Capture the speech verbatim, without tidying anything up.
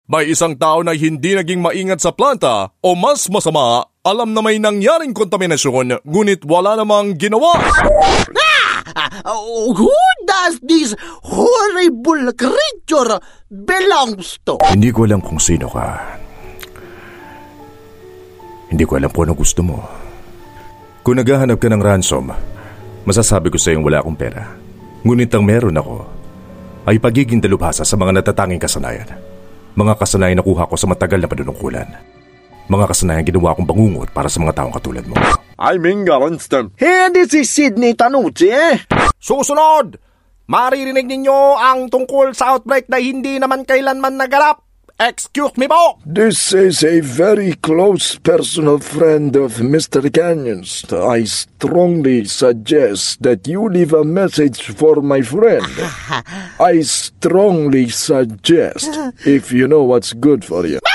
May isang tao na hindi naging maingat sa planta o mas masama, alam na may nangyaring kontaminasyon ngunit wala namang ginawa. Ah! Who does this horrible creature belongs to? Hindi ko alam kung sino ka. Hindi ko alam kung ano gusto mo. Kung naghahanap ka ng ransom, masasabi ko sa iyong wala akong pera. Ngunit ang meron ako ay pagiging dalubhasa sa mga natatanging kasanayan. Mga kasanayan na kuha ko sa matagal na panunungkulan. Mga kasanayan ginawa kong bangungot para sa mga taong katulad mo. I'm Inga Lundström. Hindi si Sidney Tanucci eh. Susunod, maririnig ninyo ang tungkol sa outbreak na hindi naman kailanman naganap. Excuse me po. This is a very close personal friend of Mister Canyons. I strongly suggest that you leave a message for my friend. I strongly suggest, if you know what's good for you.